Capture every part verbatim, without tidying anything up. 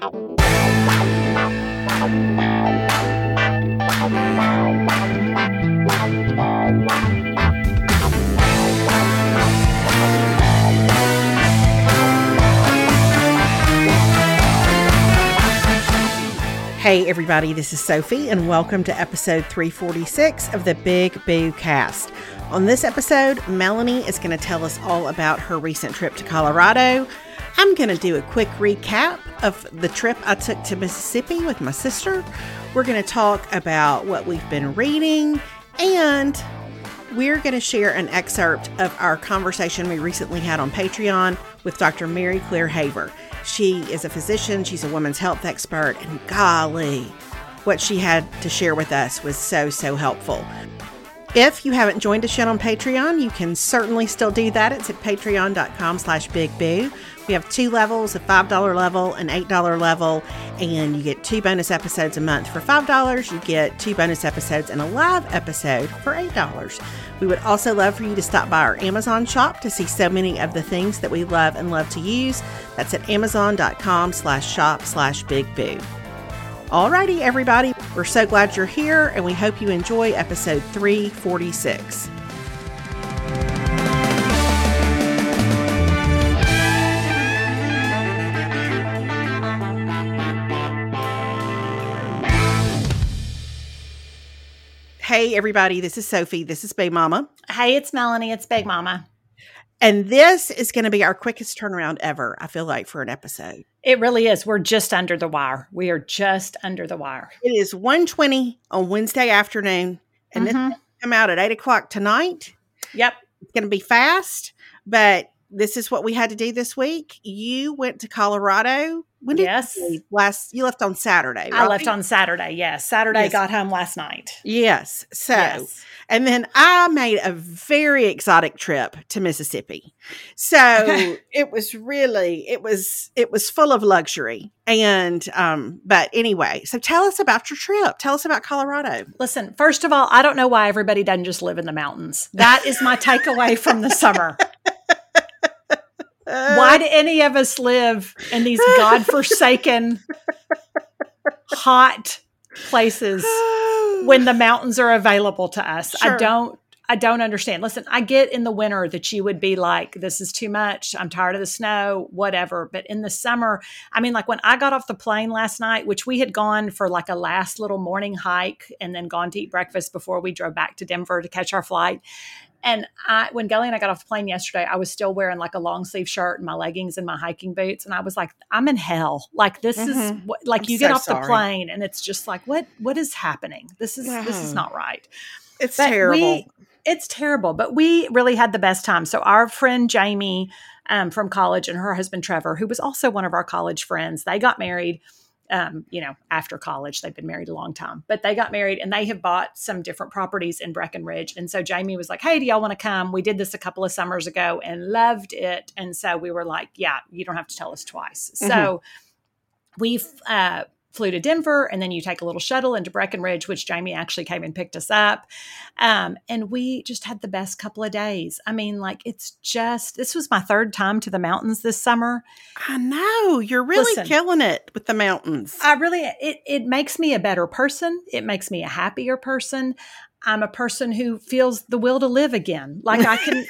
Hey everybody, this is Sophie and welcome to episode three forty-six of the Big Boo Cast. On this episode, Melanie is going to tell us all about her recent trip to Colorado. I'm going to do a quick recap of the trip I took to Mississippi with my sister. We're going to talk about what we've been reading, and we're going to share an excerpt of our conversation we recently had on Patreon with Doctor Mary Claire Haver. She is a physician, she's a women's health expert, and golly, what she had to share with us was so, so helpful. If you haven't joined us yet on Patreon, you can certainly still do that. It's at patreon.com slash bigboo. We have two levels, a five dollar level, an eight dollar level, and you get two bonus episodes a month. For five dollars, you get two bonus episodes and a live episode for eight dollars. We would also love for you to stop by our Amazon shop to see so many of the things that we love and love to use. That's at amazon.com slash shop slash bigboo. Alrighty, everybody. We're so glad you're here, and we hope you enjoy episode three forty-six. Hey, everybody. This is Sophie. This is Big Mama. Hey, it's Melanie. It's Big Mama. And this is going to be our quickest turnaround ever, I feel like, for an episode. It really is. We're just under the wire. We are just under the wire. It is one twenty on Wednesday afternoon, and mm-hmm. this will come out at eight o'clock tonight. Yep. It's going to be fast, but this is what we had to do this week. You went to Colorado. When did yes. you leave? Last, you left on Saturday, right? I left on Saturday, yes. Saturday, yes. Got home last night. Yes. So, yes. And then I made a very exotic trip to Mississippi. So it was really, it was, it was full of luxury. And, um, but anyway, so tell us about your trip. Tell us about Colorado. Listen, first of all, I don't know why everybody doesn't just live in the mountains. That is my takeaway from the summer. Why do any of us live in these godforsaken, hot places when the mountains are available to us? Sure. I don't, I don't understand. Listen, I get in the winter that you would be like, this is too much. I'm tired of the snow, whatever. But in the summer, I mean, like when I got off the plane last night, which we had gone for like a last little morning hike and then gone to eat breakfast before we drove back to Denver to catch our flight. And I, when Gully and I got off the plane yesterday, I was still wearing like a long sleeve shirt and my leggings and my hiking boots. And I was like, I'm in hell. Like this mm-hmm. is what, like I'm you get so off sorry. the plane and it's just like, what, what is happening? This is, this is not right. It's but terrible. We, it's terrible, but we really had the best time. So our friend Jamie um, from college and her husband Trevor, who was also one of our college friends, they got married. Um, you know, after college, they've been married a long time, but they got married and they have bought some different properties in Breckenridge. And so Jamie was like, hey, do y'all want to come? We did this a couple of summers ago and loved it. And so we were like, yeah, you don't have to tell us twice. Mm-hmm. So we uh, flew to Denver and then you take a little shuttle into Breckenridge, which Jamie actually came and picked us up. Um, and we just had the best couple of days. I mean, like it's just, this was my third time to the mountains this summer. I know you're really Listen, killing it with the mountains. I really, it, it makes me a better person. It makes me a happier person. I'm a person who feels the will to live again. Like I can,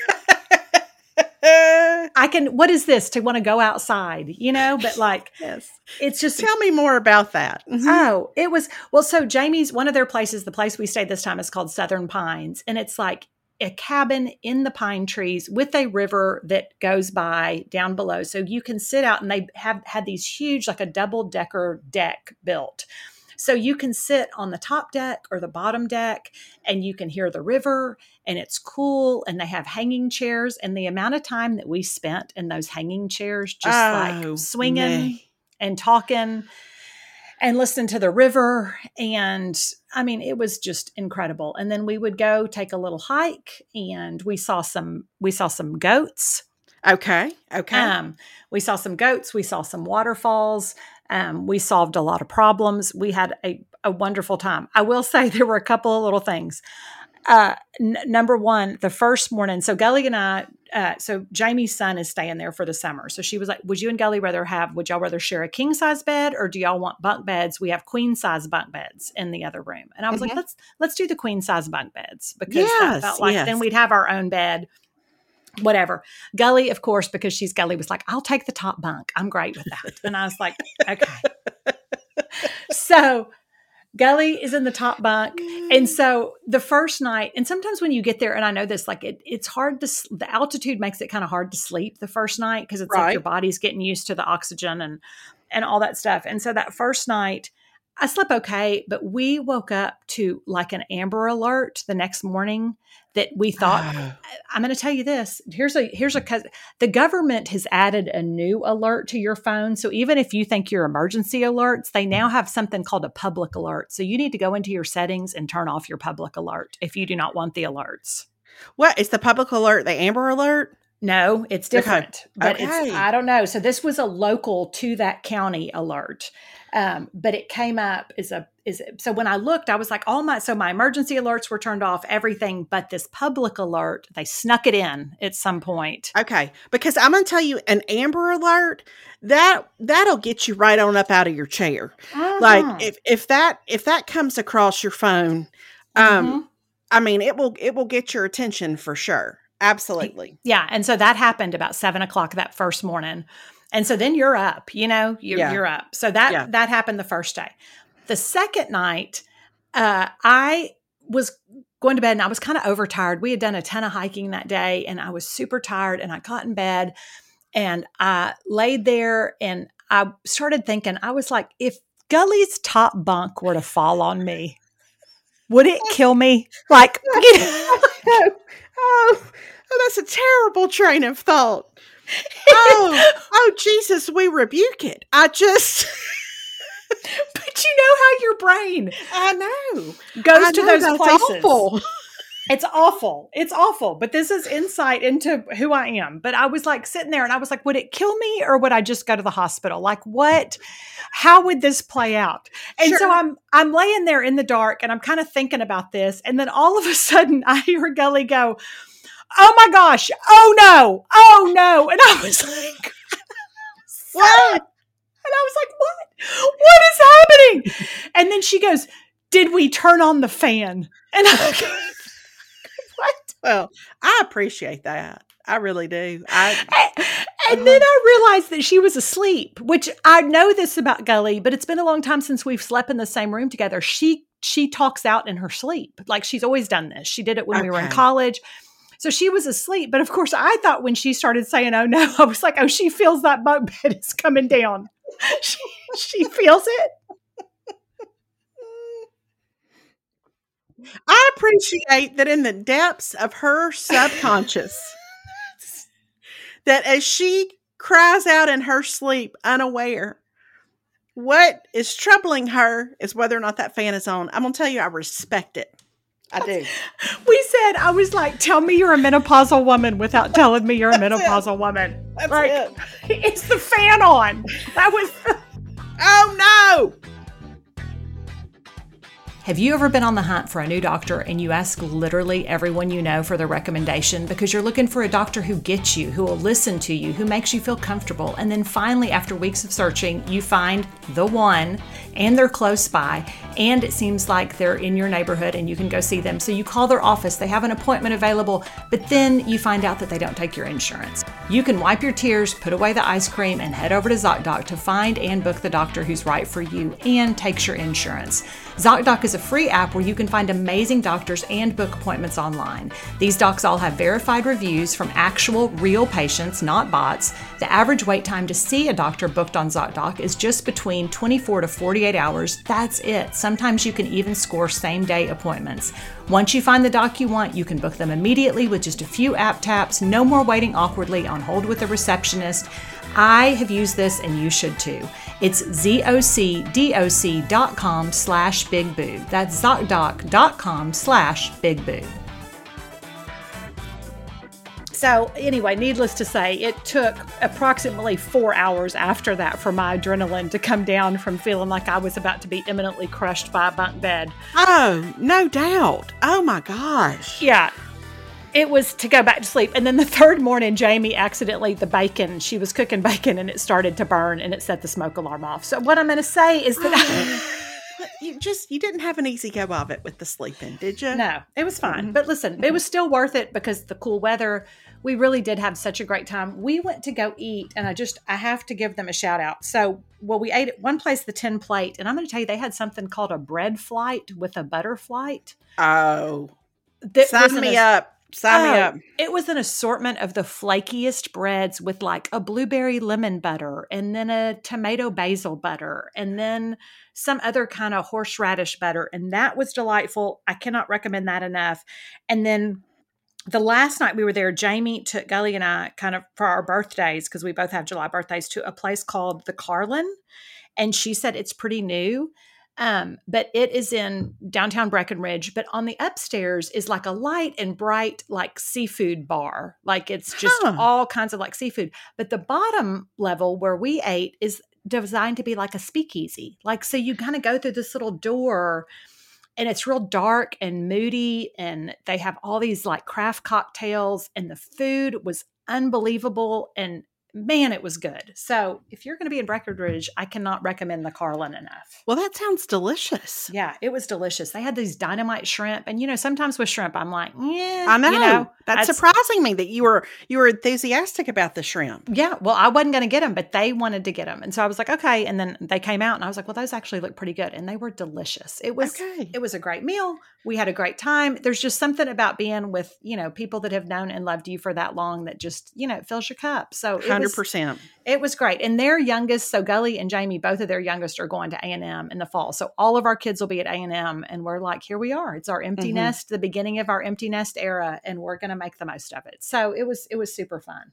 I can, what is this to want to go outside, you know, but like, yes, it's just, tell me more about that. Mm-hmm. Oh, it was, well, so Jamie's, one of their places, the place we stayed this time is called Southern Pines. And it's like a cabin in the pine trees with a river that goes by down below. So you can sit out and they have had these huge, like a double decker deck built. So you can sit on the top deck or the bottom deck and you can hear the river and it's cool and they have hanging chairs. And the amount of time that we spent in those hanging chairs, just oh, like swinging nay. and talking and listening to the river. And I mean, it was just incredible. And then we would go take a little hike and we saw some, we saw some goats. Okay. Okay. Um, we saw some goats. We saw some waterfalls. Um, we solved a lot of problems. We had a, a wonderful time. I will say there were a couple of little things. uh, n- number one, the first morning, so Gully and I, uh, so Jamie's son is staying there for the summer. So she was like, would you and Gully rather have, would y'all rather share a king size bed or do y'all want bunk beds? We have queen size bunk beds in the other room. And I was Mhm. like, let's, let's do the queen size bunk beds because Yes, that felt like yes. then we'd have our own bed. Whatever. Gully, of course, because she's Gully, was like, I'll take the top bunk. I'm great with that. And I was like, okay. So Gully is in the top bunk. And so the first night, and sometimes when you get there, and I know this, like it, it's hard to, the altitude makes it kind of hard to sleep the first night because it's Right. like your body's getting used to the oxygen and, and all that stuff. And so that first night, I slept okay, but we woke up to like an Amber Alert the next morning that we thought, Oh. I'm going to tell you this. Here's a, here's a, cause the government has added a new alert to your phone. So even if you think your emergency alerts, they now have something called a public alert. So you need to go into your settings and turn off your public alert if you do not want the alerts. What is the public alert? The Amber Alert? No, it's different, Okay. but Okay. it's, I don't know. So this was a local to that county alert. Um, but it came up as a, is so when I looked, I was like, all my, so my emergency alerts were turned off, everything, but this public alert, they snuck it in at some point. Okay. Because I'm going to tell you, an Amber Alert, that, that'll get you right on up out of your chair. Uh-huh. Like if, if that, if that comes across your phone, um, Mhm. I mean, it will, it will get your attention for sure. Absolutely. Yeah. And so that happened about seven o'clock that first morning. And so then you're up, you know, you're, Yeah. you're up. So that, Yeah. that happened the first day. The second night, uh, I was going to bed and I was kind of overtired. We had done a ton of hiking that day and I was super tired and I got in bed and I laid there and I started thinking, I was like, if Gully's top bunk were to fall on me, would it kill me? Like, you know, oh, oh, oh, that's a terrible train of thought. Oh, oh, Jesus, we rebuke it. I just, but you know how your brain I know. goes I to know, those that's places. awful. It's awful. It's awful. But this is insight into who I am. But I was like sitting there and I was like, would it kill me or would I just go to the hospital? Like what? How would this play out? And Sure. so I'm I'm laying there in the dark and I'm kind of thinking about this. And then all of a sudden I hear Gully go, oh my gosh, oh no, oh no. And I was like, What? And I was like, what? What is happening? And then she goes, did we turn on the fan? And I go, what? Well, I appreciate that. I really do. I And then I realized that she was asleep, which I know this about Gully, but it's been a long time since we've slept in the same room together. She she talks out in her sleep. Like she's always done this. She did it when we were in Okay. college. So she was asleep. But of course, I thought when she started saying, oh no, I was like, oh, she feels that bunk bed is coming down. She, she feels it. I appreciate that in the depths of her subconscious, that as she cries out in her sleep, unaware, what is troubling her is whether or not that fan is on. I'm going to tell you, I respect it. I do. We said, I was like, tell me you're a menopausal woman without telling me you're a That's menopausal woman. That's like, it. it's the fan on. That was the- Oh, no. Have you ever been on the hunt for a new doctor and you ask literally everyone you know for their recommendation because you're looking for a doctor who gets you, who will listen to you, who makes you feel comfortable, and then finally, after weeks of searching, you find the one and they're close by and it seems like they're in your neighborhood and you can go see them. So you call their office, they have an appointment available, but then you find out that they don't take your insurance. You can wipe your tears, put away the ice cream, and head over to ZocDoc to find and book the doctor who's right for you and takes your insurance. ZocDoc is a free app where you can find amazing doctors and book appointments online. These docs all have verified reviews from actual real patients, not bots. The average wait time to see a doctor booked on ZocDoc is just between twenty-four to forty-eight hours. That's it. Sometimes you can even score same-day appointments. Once you find the doc you want, you can book them immediately with just a few app taps. No more waiting awkwardly on hold with a receptionist. I have used this and you should too. It's zocdoc dot com slash big boo. That's zocdoc dot com slash big boo. So anyway, needless to say, it took approximately four hours after that for my adrenaline to come down from feeling like I was about to be imminently crushed by a bunk bed. Oh, no doubt. Oh my gosh. Yeah. It was to go back to sleep. And then the third morning, Jamie accidentally, the bacon, she was cooking bacon and it started to burn and it set the smoke alarm off. So what I'm going to say is that... Oh, you just, you didn't have an easy go of it with the sleeping, did you? No, it was fine. Mm-hmm. But listen, it was still worth it because the cool weather, we really did have such a great time. We went to go eat and I just, I have to give them a shout out. So, well, we ate at one place, the ten plate, and I'm going to tell you, they had something called a bread flight with a butter flight. Oh, that sign me a, up. Sign oh, me up. It was an assortment of the flakiest breads with like a blueberry lemon butter and then a tomato basil butter and then some other kind of horseradish butter. And that was delightful. I cannot recommend that enough. And then the last night we were there, Jamie took Gully and I kind of for our birthdays, because we both have July birthdays, to a place called the Carlin. And she said it's pretty new. Um, but it is in downtown Breckenridge, but on the upstairs is like a light and bright, like seafood bar. Like it's just Huh. all kinds of like seafood. But the bottom level where we ate is designed to be like a speakeasy. Like, so you kind of go through this little door and it's real dark and moody. And they have all these like craft cocktails and the food was unbelievable. And man, it was good. So if you're going to be in Breckenridge, I cannot recommend the Carlin enough. Well, that sounds delicious. Yeah, it was delicious. They had these dynamite shrimp. And, you know, sometimes with shrimp, I'm like, yeah. I know. You know that's, that's surprising me that you were you were enthusiastic about the shrimp. Yeah. Well, I wasn't going to get them, but they wanted to get them. And so I was like, okay. And then they came out and I was like, well, those actually look pretty good. And they were delicious. It was, okay. It was a great meal. We had a great time. There's just something about being with, you know, people that have known and loved you for that long that just, you know, it fills your cup. So one hundred percent. It was great. And their youngest, so Gully and Jamie, both of their youngest are going to A and M in the fall. So all of our kids will be at A and M and we're like, here we are. It's our empty mm-hmm. nest, the beginning of our empty nest era. And we're going to make the most of it. So it was, it was super fun.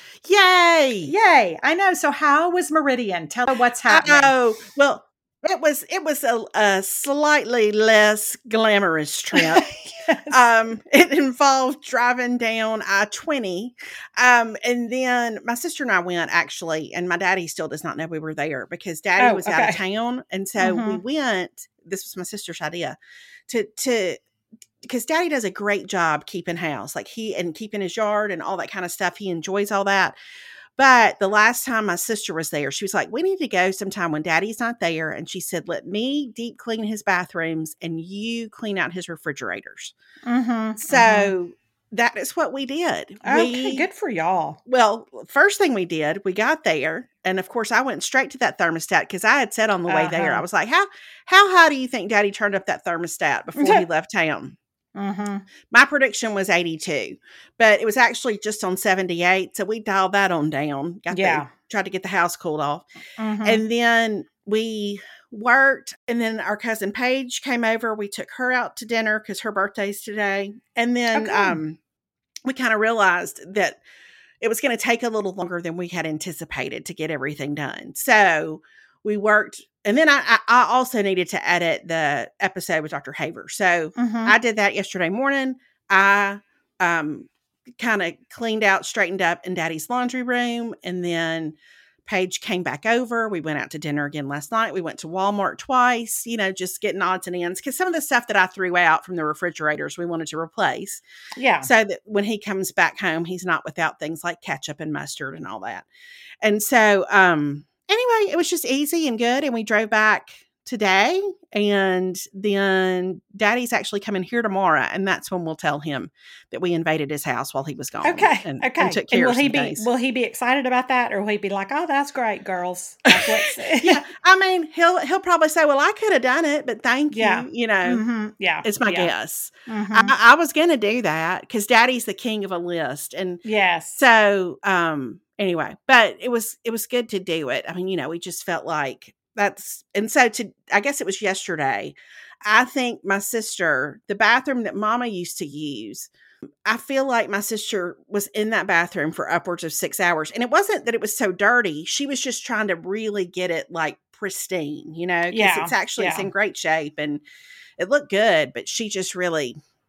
Yay. Yay. I know. So how was Meridian? Tell her what's happening. Oh, well, it was, it was a, a slightly less glamorous trip. Yes. Um, it involved driving down I twenty. Um, and then my sister and I went actually, and my daddy still does not know we were there because daddy oh, was okay. out of town. And so mm-hmm. we went, this was my sister's idea to, to, because daddy does a great job keeping house, like he, and keeping his yard and all that kind of stuff. He enjoys all that. But the last time my sister was there, she was like, we need to go sometime when daddy's not there. And she said, let me deep clean his bathrooms and you clean out his refrigerators. Mm-hmm, so mm-hmm. that is what we did. Okay, we, good for y'all. Well, first thing we did, we got there. And of course, I went straight to that thermostat because I had said on the way uh-huh. there, I was like, how, how high do you think daddy turned up that thermostat before he left town? Mm-hmm. My prediction was eighty-two, but it was actually just on seventy-eight. So we dialed that on down. Got yeah. the, tried to get the house cooled off. Mm-hmm. And then we worked. And then our cousin Paige came over. We took her out to dinner because her birthday's today. And then okay. um, we kind of realized that it was going to take a little longer than we had anticipated to get everything done. So we worked. And then I, I also needed to edit the episode with Doctor Haver. So mm-hmm. I did that yesterday morning. I um, kind of cleaned out, straightened up in Daddy's laundry room. And then Paige came back over. We went out to dinner again last night. We went to Walmart twice, you know, just getting odds and ends. Because some of the stuff that I threw out from the refrigerators, we wanted to replace. Yeah. So that when he comes back home, he's not without things like ketchup and mustard and all that. And so, um, anyway, it was just easy and good. And we drove back today. And then daddy's actually coming here tomorrow. And that's when we'll tell him that we invaded his house while he was gone. Okay. And, okay. And took care and will of some he be, days. Will he be excited about that? Or will he be like, oh, that's great, girls. Like, yeah. I mean, he'll, he'll probably say, well, I could have done it, but thank you. Yeah. You know, mm-hmm. yeah. it's my yeah. guess. Mm-hmm. I, I was going to do that because daddy's the king of a list. And yes. So, um, anyway, but it was, it was good to do it. I mean, you know, we just felt like that's, and so to, I guess it was yesterday. I think my sister, the bathroom that mama used to use, I feel like my sister was in that bathroom for upwards of six hours. And it wasn't that it was so dirty. She was just trying to really get it like pristine, you know, because yeah, it's actually, yeah. it's in great shape and it looked good, but she just really,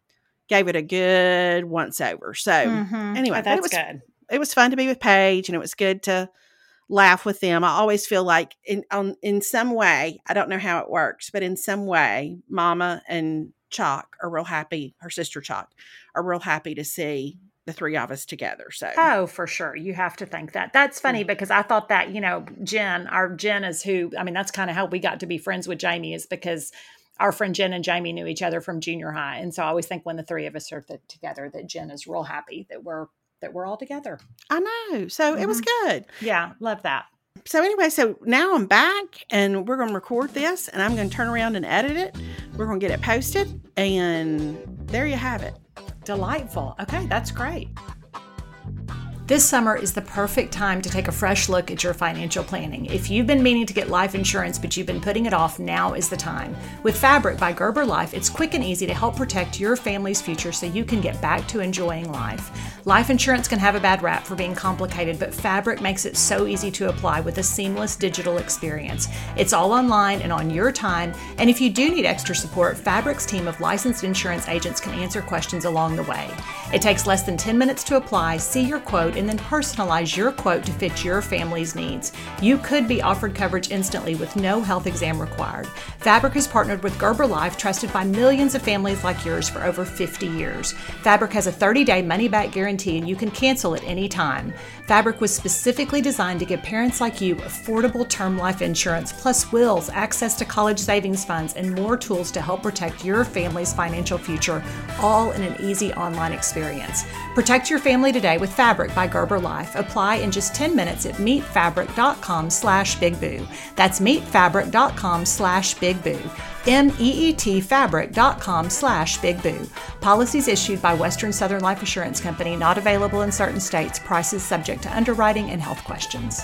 gave it a good once over. So Mm-hmm. anyway, Oh, but it that's was good. it was fun to be with Paige, and it was good to laugh with them. I always feel like in on in some way, I don't know how it works, but in some way, Mama and Chalk are real happy. Her sister Chalk are real happy to see the three of us together. So Oh, for sure. You have to think that. That's funny Mm. because I thought that, you know, Jen, our Jen is who, I mean, that's kind of how we got to be friends with Jamie, is because our friend Jen and Jamie knew each other from junior high. And so I always think when the three of us are th- together, that Jen is real happy that we're, that we're all together. I know. So it was Mhm. good. Yeah. Love that. So anyway, so now I'm back and we're going to record this and I'm going to turn around and edit it. We're going to get it posted and there you have it. Delightful. Okay. That's great. This summer is the perfect time to take a fresh look at your financial planning. If you've been meaning to get life insurance, but you've been putting it off, now is the time. With Fabric by Gerber Life, it's quick and easy to help protect your family's future so you can get back to enjoying life. Life insurance can have a bad rap for being complicated, but Fabric makes it so easy to apply with a seamless digital experience. It's all online and on your time, and if you do need extra support, Fabric's team of licensed insurance agents can answer questions along the way. It takes less than ten minutes to apply, see your quote, and then personalize your quote to fit your family's needs. You could be offered coverage instantly with no health exam required. Fabric has partnered with Gerber Life, trusted by millions of families like yours for over fifty years. Fabric has a thirty-day money-back guarantee, and you can cancel at any time. Fabric was specifically designed to give parents like you affordable term life insurance, plus wills, access to college savings funds, and more tools to help protect your family's financial future, all in an easy online experience. Protect your family today with Fabric by Gerber Life. Apply in just ten minutes at meetfabric.com slash bigboo. That's meetfabric.com slash bigboo. M-E-E-T fabric.com slash bigboo. Policies issued by Western Southern Life Assurance Company, not available in certain states. Prices subject to underwriting and health questions.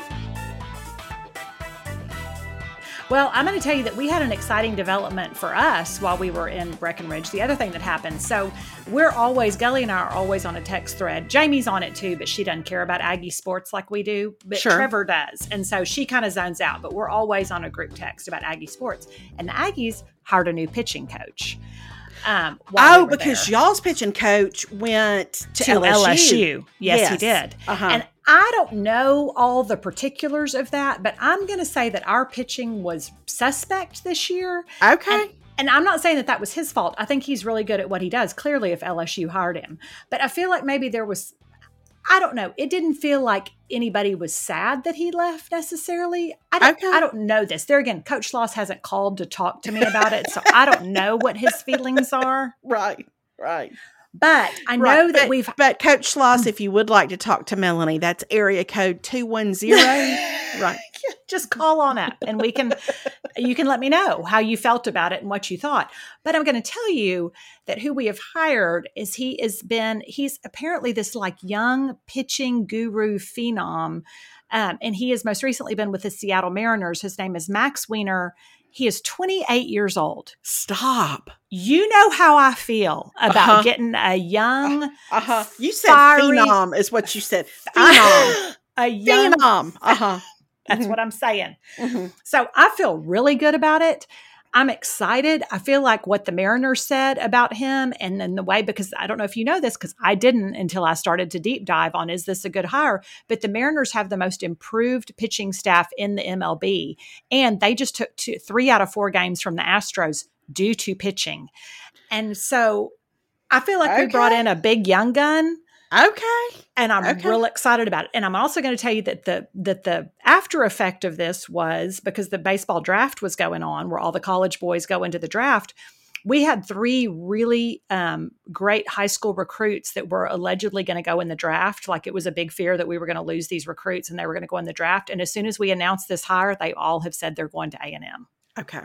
Well, I'm going to tell you that we had an exciting development for us while we were in Breckenridge. The other thing that happened, so we're always, Gully and I are always on a text thread. Jamie's on it too, but she doesn't care about Aggie sports like we do, but Sure. Trevor does. And so she kind of zones out, but we're always on a group text about Aggie sports. And the Aggies hired a new pitching coach. Um, while Oh, we were because there. y'all's pitching coach went to, to L S U. L S U. Yes, Yes. he did. Uh-huh. And I don't know all the particulars of that, but I'm going to say that our pitching was suspect this year. Okay. And, and I'm not saying that that was his fault. I think he's really good at what he does, clearly, if L S U hired him. But I feel like maybe there was, I don't know. It didn't feel like anybody was sad that he left necessarily. I don't, Okay. I don't know this. There again, Coach Sloss hasn't called to talk to me about it, so I don't know what his feelings are. Right. Right. But I know Right. that but, we've But Coach Schloss, if you would like to talk to Melanie, that's area code two one zero. Right. just call on up and we can, you can let me know how you felt about it and what you thought. But I'm going to tell you that who we have hired is he has been, he's apparently this like young pitching guru phenom. Um, and he has most recently been with the Seattle Mariners. His name is Max Weiner. He is twenty-eight years old. Stop. You know how I feel about Uh-huh. getting a young, Uh-huh. You said fiery- phenom is what you said. Phenom. a young, Phenom. Uh-huh. that's Mhm. what I'm saying. Mhm. So I feel really good about it. I'm excited. I feel like what the Mariners said about him and then the way, because I don't know if you know this, because I didn't until I started to deep dive on, is this a good hire? But the Mariners have the most improved pitching staff in the M L B. And they just took two, three out of four games from the Astros due to pitching. And so I feel like we brought Okay. in a big young gun. Okay. And I'm Okay. real excited about it. And I'm also going to tell you that the that the after effect of this was because the baseball draft was going on, where all the college boys go into the draft. We had three really um, great high school recruits that were allegedly going to go in the draft. Like it was a big fear that we were going to lose these recruits and they were going to go in the draft. And as soon as we announced this hire, they all have said they're going to A and M. Okay.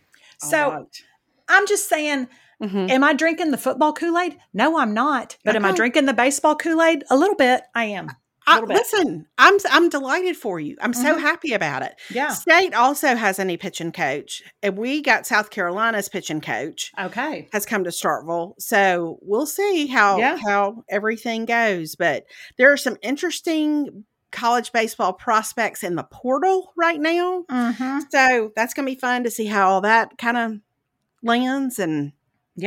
So All right. I'm just saying, Mhm. am I drinking the football Kool-Aid? No, I'm not. But am I Okay. drinking the baseball Kool-Aid? A little bit. I am. I, little bit. listen, I'm I'm delighted for you. I'm so Mhm. happy about it. Yeah. State also has a new pitching coach, and we got South Carolina's pitching coach Okay. has come to Starkville. So we'll see how Yeah. how everything goes. But there are some interesting college baseball prospects in the portal right now. Mm-hmm. So that's going to be fun to see how all that kind of lands. And Yeah.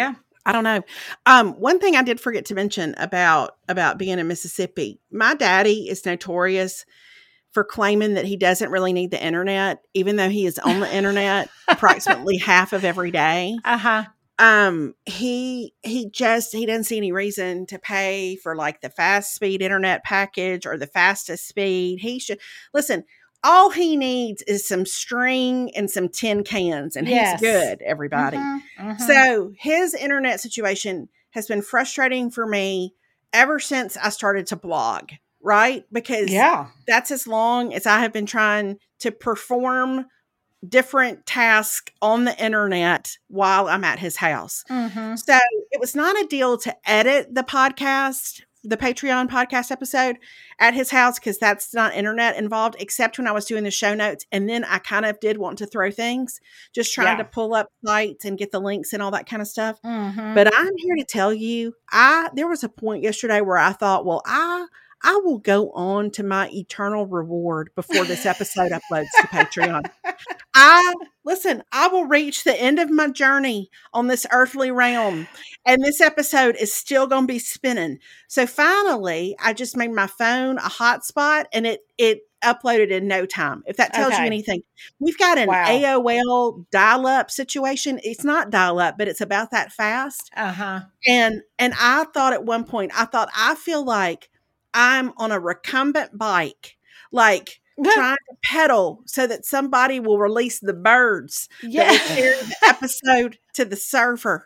I don't know. Um, one thing I did forget to mention about about being in Mississippi, my daddy is notorious for claiming that he doesn't really need the internet, even though he is on the internet approximately half of every day. Uh-huh. Um, he he just he doesn't see any reason to pay for like the fast speed internet package or the fastest speed. He should listen. All he needs is some string and some tin cans, and Yes. he's good, everybody. Mm-hmm, mm-hmm. So his internet situation has been frustrating for me ever since I started to blog, right? Because Yeah. that's as long as I have been trying to perform different tasks on the internet while I'm at his house. Mm-hmm. So it was not a deal to edit the podcast, the Patreon podcast episode at his house, because that's not internet involved, except when I was doing the show notes. And then I kind of did want to throw things, just trying Yeah. to pull up sites and get the links and all that kind of stuff. Mm-hmm. But I'm here to tell you, I there was a point yesterday where I thought, well, I I will go on to my eternal reward before this episode uploads to Patreon. I listen, I will reach the end of my journey on this earthly realm, and this episode is still going to be spinning. So finally, I just made my phone a hotspot, and it it uploaded in no time. If that tells Okay. you anything, we've got an Wow. A O L dial-up situation. It's not dial-up, but it's about that fast. Uh-huh. And and I thought at one point, I thought I feel like I'm on a recumbent bike, like trying to pedal so that somebody will release the birds Yeah. that will carry the episode to the server.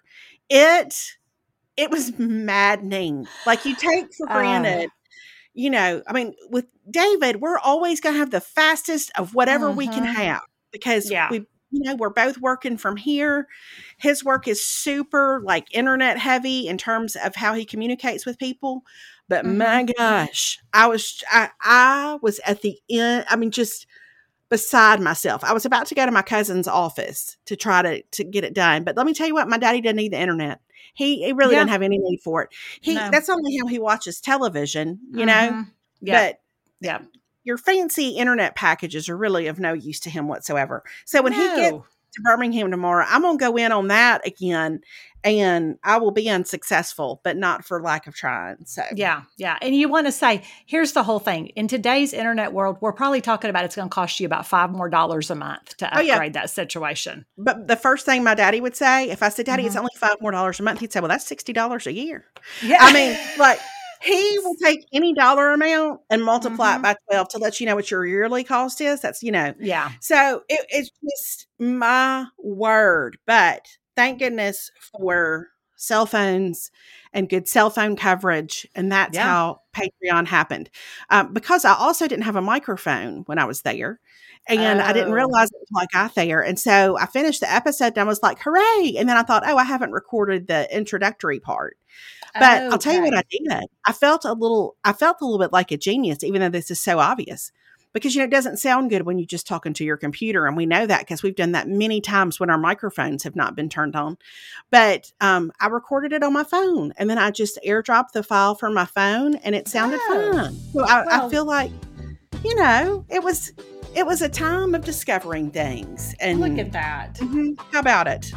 It it was maddening. Like you take for Uh. granted, you know, I mean, with David, we're always going to have the fastest of whatever we can Mhm. have because Yeah. we, you know, we're both working from here. His work is super like internet heavy in terms of how he communicates with people. But Mhm. my gosh, I was, I, I was at the end. I mean, just beside myself. I was about to go to my cousin's office to try to, to get it done. But let me tell you what, my daddy doesn't need the internet. He, he really Yeah. doesn't have any need for it. He, No. that's only how he watches television, you know, Mhm. Yeah. but Yeah. your fancy internet packages are really of no use to him whatsoever. So when he gets No. to Birmingham tomorrow, I'm going to go in on that again, and I will be unsuccessful, but not for lack of trying. So Yeah, yeah. And you want to say, here's the whole thing. In today's internet world, we're probably talking about it's going to cost you about five more dollars a month to Oh, yeah. upgrade that situation. But the first thing my daddy would say, if I said, Daddy, it's Mhm. only five more dollars a month, he'd say, well, that's sixty dollars a year. Yeah. I mean, like, he will take any dollar amount and multiply Mhm. it by twelve to let you know what your yearly cost is. That's, you know, yeah. so it, it's just my word. But thank goodness for cell phones and good cell phone coverage. And that's Yeah. how Patreon happened. Um, because I also didn't have a microphone when I was there. And I didn't Oh. realize it until I got there. And so I finished the episode and I was like, hooray. And then I thought, oh, I haven't recorded the introductory part. But I'll tell you what I did. I felt a little, I felt a little bit like a genius, even though this is so obvious. Because, you know, it doesn't sound good when you just talking to your computer. And we know that because we've done that many times when our microphones have not been turned on. But um, I recorded it on my phone. And then I just airdropped the file from my phone and it sounded Oh. fine. So I, Well- I feel like, you know, it was it was a time of discovering things. And Look at that. Mhm. How about it?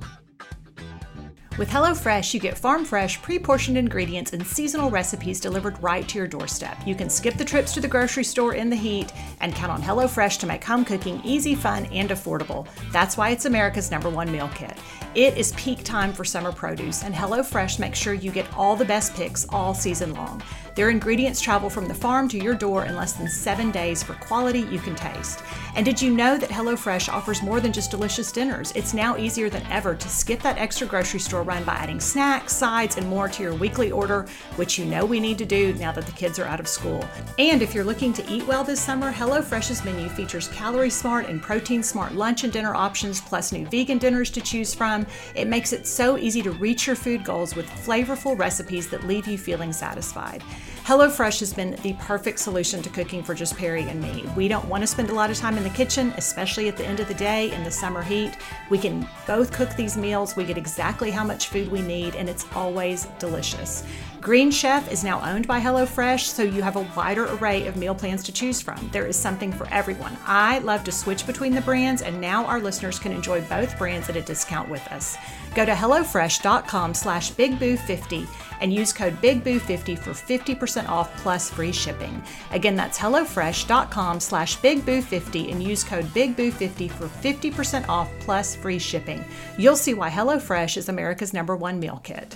With HelloFresh, you get farm fresh, pre-portioned ingredients and seasonal recipes delivered right to your doorstep. You can skip the trips to the grocery store in the heat and count on HelloFresh to make home cooking easy, fun, and affordable. That's why it's America's number one meal kit. It is peak time for summer produce, and HelloFresh makes sure you get all the best picks all season long. Their ingredients travel from the farm to your door in less than seven days for quality you can taste. And did you know that HelloFresh offers more than just delicious dinners? It's now easier than ever to skip that extra grocery store run by adding snacks, sides, and more to your weekly order, which you know we need to do now that the kids are out of school. And if you're looking to eat well this summer, HelloFresh's menu features calorie smart and protein smart lunch and dinner options, plus new vegan dinners to choose from. It makes it so easy to reach your food goals with flavorful recipes that leave you feeling satisfied. HelloFresh has been the perfect solution to cooking for just Perry and me. We don't want to spend a lot of time in the kitchen, especially at the end of the day in the summer heat. We can both cook these meals. We get exactly how much food we need, and it's always delicious. Green Chef is now owned by HelloFresh, so you have a wider array of meal plans to choose from. There is something for everyone. I love to switch between the brands, and now our listeners can enjoy both brands at a discount with us. Go to HelloFresh.com slash BigBoo50 and use code Big Boo fifty for fifty percent off plus free shipping. Again, that's HelloFresh.com slash Big Boo fifty and use code Big Boo fifty for fifty percent off plus free shipping. You'll see why HelloFresh is America's number one meal kit.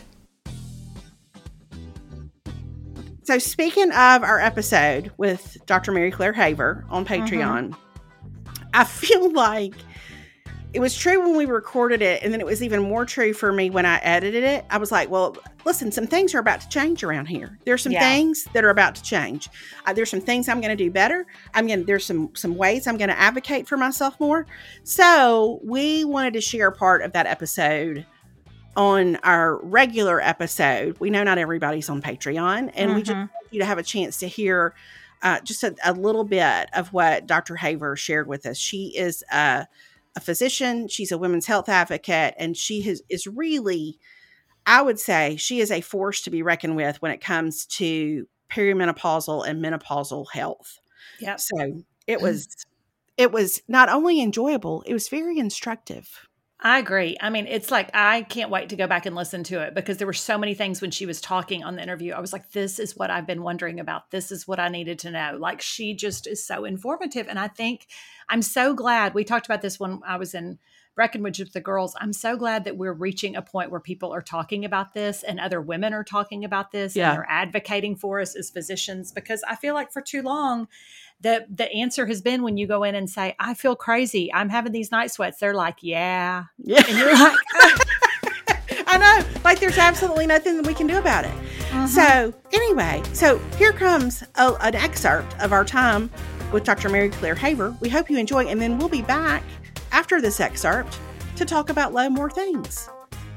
So speaking of our episode with Doctor Mary Claire Haver on Patreon, mm-hmm. I feel like it was true when we recorded it, and then it was even more true for me when I edited it. I was like, well, listen, some things are about to change around here. There's some yeah. things that are about to change. Uh, there's some things I'm going to do better. I'm going to, there's some, some ways I'm going to advocate for myself more. So we wanted to share part of that episode on our regular episode. We know not everybody's on Patreon, and mm-hmm. we just want you to have a chance to hear uh, just a, a little bit of what Doctor Haver shared with us. She is a, a physician. She's a women's health advocate, and she has, is really, I would say, she is a force to be reckoned with when it comes to perimenopausal and menopausal health. Yeah. So it was, it was not only enjoyable, it was very instructive. I agree. I mean, it's like, I can't wait to go back and listen to it because there were so many things when she was talking on the interview. I was like, this is what I've been wondering about. This is what I needed to know. Like, she just is so informative. And I think I'm so glad we talked about this when I was in Breckenridge with the girls. I'm so glad that we're reaching a point where people are talking about this and other women are talking about this yeah. and they're advocating for us as physicians, because I feel like for too long, the the answer has been when you go in and say, I feel crazy, I'm having these night sweats. They're like, yeah. Yeah. And you're like, I know, like there's absolutely nothing that we can do about it. Uh-huh. So anyway, so here comes a, an excerpt of our time with Doctor Mary Claire Haver. We hope you enjoy, and then we'll be back after this excerpt to talk about low more things.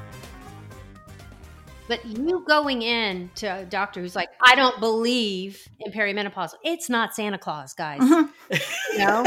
But you going in to a doctor who's like, I don't believe in perimenopause. It's not Santa Claus, guys. Mm-hmm. You know?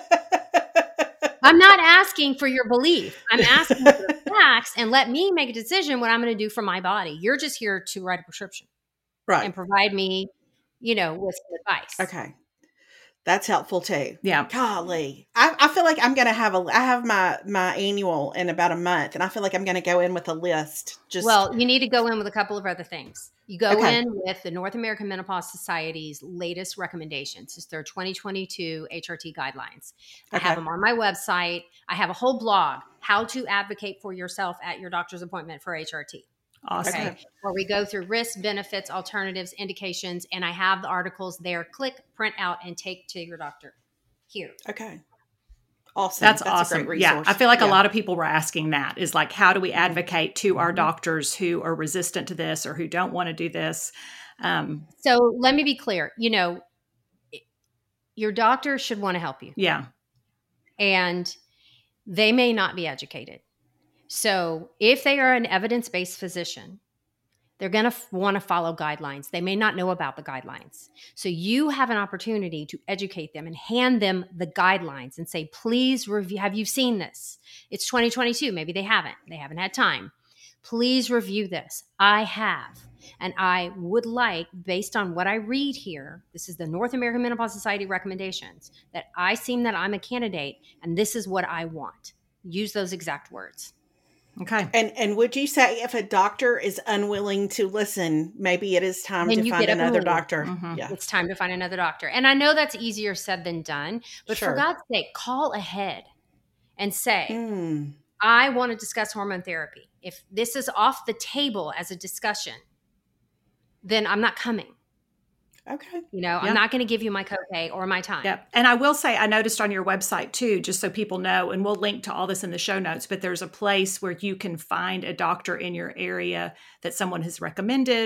I'm not asking for your belief. I'm asking for the facts, and let me make a decision what I'm going to do for my body. You're just here to write a prescription. Right. And provide me, you know, with some advice. Okay. That's helpful too. Yeah. Golly. I, I feel like I'm going to have a, I have my, my annual in about a month, and I feel like I'm going to go in with a list. Just Well, you need to go in with a couple of other things. You go okay. in with the North American Menopause Society's latest recommendations. It's their twenty twenty-two H R T guidelines. I okay. have them on my website. I have a whole blog, how to advocate for yourself at your doctor's appointment for H R T. Awesome. Okay. Where we go through risks, benefits, alternatives, indications, and I have the articles there. Click, print out, and take to your doctor here. Okay. Awesome. That's, That's awesome. A great resource. Yeah. I feel like yeah. a lot of people were asking that is like, how do we advocate to our doctors who are resistant to this or who don't want to do this? Um, so let me be clear. You know, your doctor should want to help you. Yeah. And they may not be educated. So if they are an evidence-based physician, they're going to f- want to follow guidelines. They may not know about the guidelines. So you have an opportunity to educate them and hand them the guidelines and say, please review. Have you seen this? It's twenty twenty-two. Maybe they haven't. They haven't had time. Please review this. I have. And I would like, based on what I read here, this is the North American Menopause Society recommendations, that I seem that I'm a candidate and this is what I want. Use those exact words. Okay. And and would you say if a doctor is unwilling to listen, maybe it is time then to find another doctor? Mm-hmm. Yeah. It's time to find another doctor. And I know that's easier said than done, but Sure. for God's sake, call ahead and say, Mm. I want to discuss hormone therapy. If this is off the table as a discussion, then I'm not coming. Okay. You know, Yeah. I'm not going to give you my copay or my time. Yeah. And I will say, I noticed on your website too, just so people know, and we'll link to all this in the show notes, but there's a place where you can find a doctor in your area that someone has recommended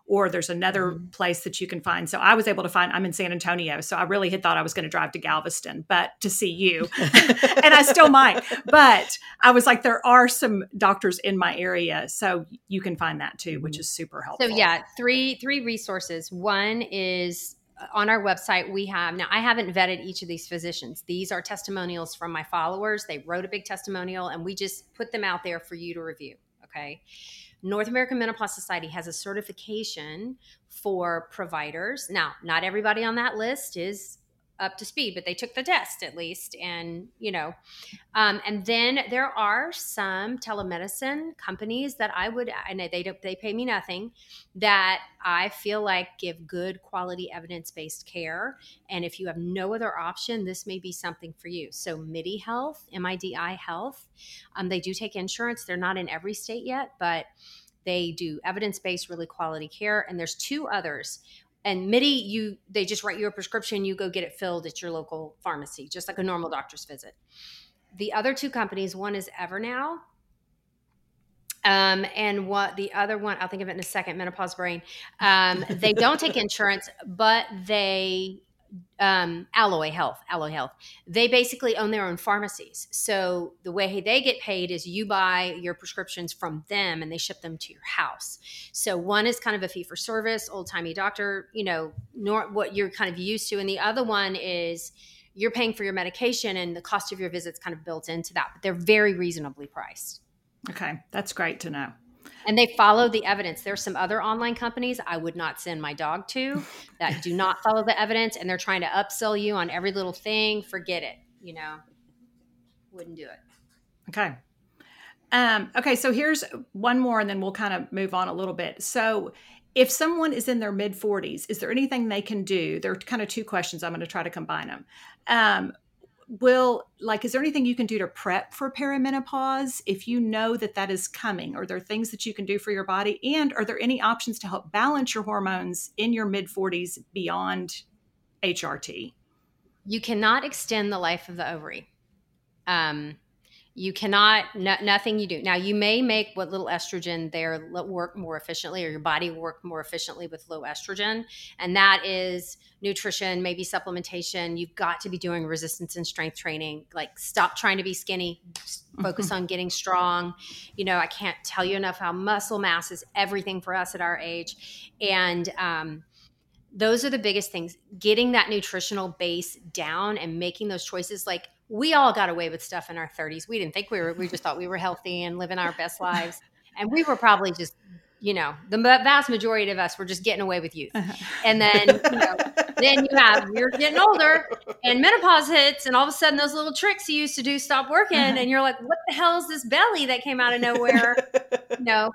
or there's another Mhm. place that you can find. So I was able to find, I'm in San Antonio. So I really had thought I was going to drive to Galveston, but to see you, and I still might, but I was like, there are some doctors in my area. So you can find that too, which is super helpful. So yeah, three, three resources. One is on our website. We have, now I haven't vetted each of these physicians. These are testimonials from my followers. They wrote a big testimonial and we just put them out there for you to review. Okay. North American Menopause Society has a certification for providers. Now, not everybody on that list is up to speed, but they took the test at least. And, you know, um, and then there are some telemedicine companies that I would, and they don't, they pay me nothing, that I feel like give good quality evidence-based care. And if you have no other option, this may be something for you. So Midi Health, M I D I Health, um, they do take insurance. They're not in every state yet, but they do evidence-based, really quality care. And there's two others. And Midi, you they just write you a prescription, you go get it filled at your local pharmacy, just like a normal doctor's visit. The other two companies, one is Evernow, um, and what the other one, I'll think of it in a second, Menopause Brain. Um, they don't take insurance, but they um, Alloy Health, Alloy Health. They basically own their own pharmacies. So the way they get paid is you buy your prescriptions from them and they ship them to your house. So one is kind of a fee for service, old timey doctor, you know, nor, what you're kind of used to. And the other one is you're paying for your medication and the cost of your visits kind of built into that, but they're very reasonably priced. Okay. That's great to know. And they follow the evidence. There's some other online companies I would not send my dog to that do not follow the evidence, and they're trying to upsell you on every little thing. Forget it. You know, wouldn't do it. Okay. Um, okay. So here's one more, and then we'll kind of move on a little bit. So if someone is in their mid forties, is there anything they can do? There are kind of two questions. I'm going to try to combine them. Um, Will, like, is there anything you can do to prep for perimenopause if you know that that is coming? Are there things that you can do for your body? And are there any options to help balance your hormones in your mid forties beyond H R T? You cannot extend the life of the ovary. Um, you cannot, no, nothing you do. Now, you may make what little estrogen there work more efficiently, or your body work more efficiently with low estrogen. And that is nutrition, maybe supplementation. You've got to be doing resistance and strength training. Like, stop trying to be skinny, focus on getting strong. You know, I can't tell you enough how muscle mass is everything for us at our age. And, um, those are the biggest things, getting that nutritional base down and making those choices. Like, we all got away with stuff in our thirties. We didn't think we were, we just thought we were healthy and living our best lives. And we were probably just, you know, the vast majority of us were just getting away with youth. And then, you know, then you have, you're getting older and menopause hits, and all of a sudden those little tricks you used to do stop working. And you're like, what the hell is this belly that came out of nowhere? You know?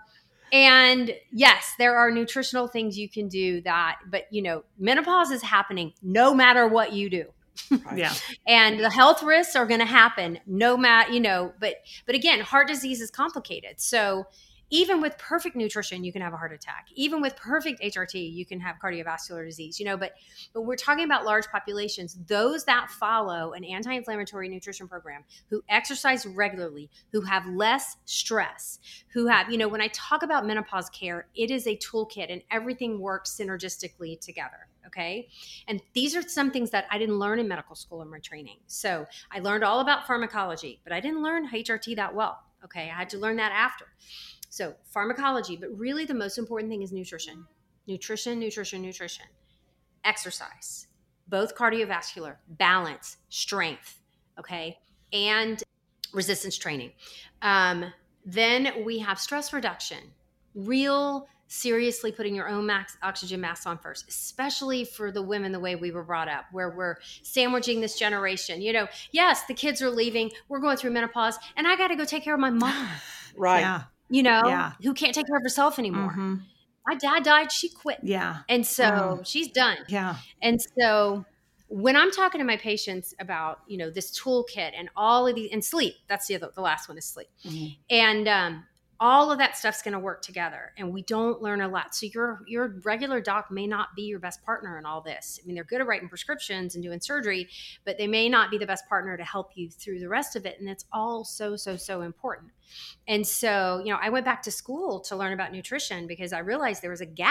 And yes, there are nutritional things you can do that, but you know, menopause is happening no matter what you do. Right. Yeah. And the health risks are going to happen no matter, you know, but, but again, heart disease is complicated. So even with perfect nutrition, you can have a heart attack. Even with perfect H R T, you can have cardiovascular disease, you know, but, but we're talking about large populations, those that follow an anti-inflammatory nutrition program, who exercise regularly, who have less stress, who have, you know, when I talk about menopause care, it is a toolkit and everything works synergistically together. Okay. And these are some things that I didn't learn in medical school in my training. So I learned all about pharmacology, but I didn't learn H R T that well. Okay. I had to learn that after. So pharmacology, but really the most important thing is nutrition, nutrition, nutrition, nutrition, exercise, both cardiovascular, balance, strength, okay, and resistance training. Um, then we have stress reduction, real seriously putting your own max oxygen mask on first, especially for the women, the way we were brought up, where we're sandwiching this generation. You know, yes, the kids are leaving, we're going through menopause, and I got to go take care of my mom. Right. Yeah. You know, yeah. who can't take care of herself anymore. Mm-hmm. My dad died, she quit. Yeah. And so mm. she's done. Yeah. And so when I'm talking to my patients about, you know, this toolkit and all of these, and sleep, that's the other, the last one is sleep. Mm-hmm. And um, all of that stuff's going to work together, and we don't learn a lot. So your, your regular doc may not be your best partner in all this. I mean, they're good at writing prescriptions and doing surgery, but they may not be the best partner to help you through the rest of it. And it's all so, so, so important. And so, you know, I went back to school to learn about nutrition because I realized there was a gap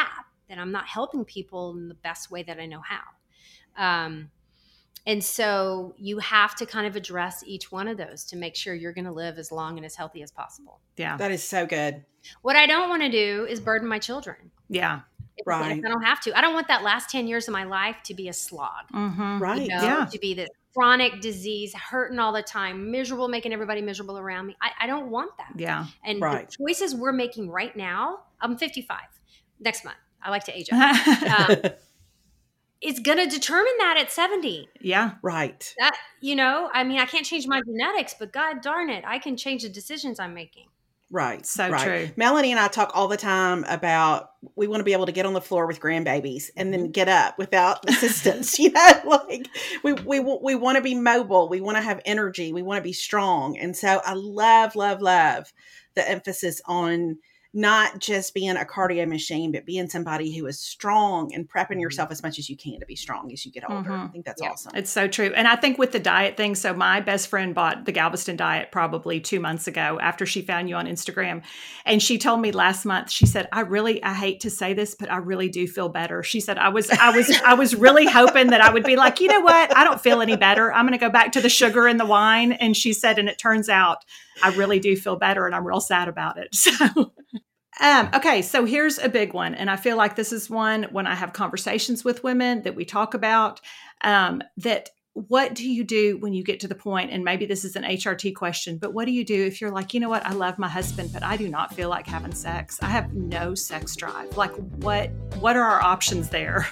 then I'm not helping people in the best way that I know how. Um, and so you have to kind of address each one of those to make sure you're going to live as long and as healthy as possible. Yeah. That is so good. What I don't want to do is burden my children. Yeah. If, Right. if I don't have to. I don't want that last ten years of my life to be a slog. Mm-hmm. Right. You know, Yeah. to be this chronic disease, hurting all the time, miserable, making everybody miserable around me. I, I don't want that. Yeah. And Right. the choices we're making right now, I'm fifty-five next month. I like to age up. um, it's going to determine that at seventy. Yeah. Right. That, you know, I mean, I can't change my genetics, but God darn it, I can change the decisions I'm making. Right. So right. true. Melanie and I talk all the time about we want to be able to get on the floor with grandbabies and then get up without assistance. You know, like we we we want to be mobile. We want to have energy. We want to be strong. And so I love, love, love the emphasis on not just being a cardio machine, but being somebody who is strong and prepping yourself as much as you can to be strong as you get older. Mm-hmm. I think that's Yeah. awesome. It's so true. And I think with the diet thing, so my best friend bought the Galveston diet probably two months ago after she found you on Instagram. And she told me last month, she said, I really, I hate to say this, but I really do feel better. She said, I was, I was, I was really hoping that I would be like, you know what? I don't feel any better. I'm going to go back to the sugar and the wine. And she said, and it turns out I really do feel better and I'm real sad about it. So Um, okay, so here's a big one. And I feel like this is one when I have conversations with women that we talk about, um, that what do you do when you get to the point, and maybe this is an H R T question, but what do you do if you're like, you know what, I love my husband, but I do not feel like having sex. I have no sex drive. Like what, what are our options there?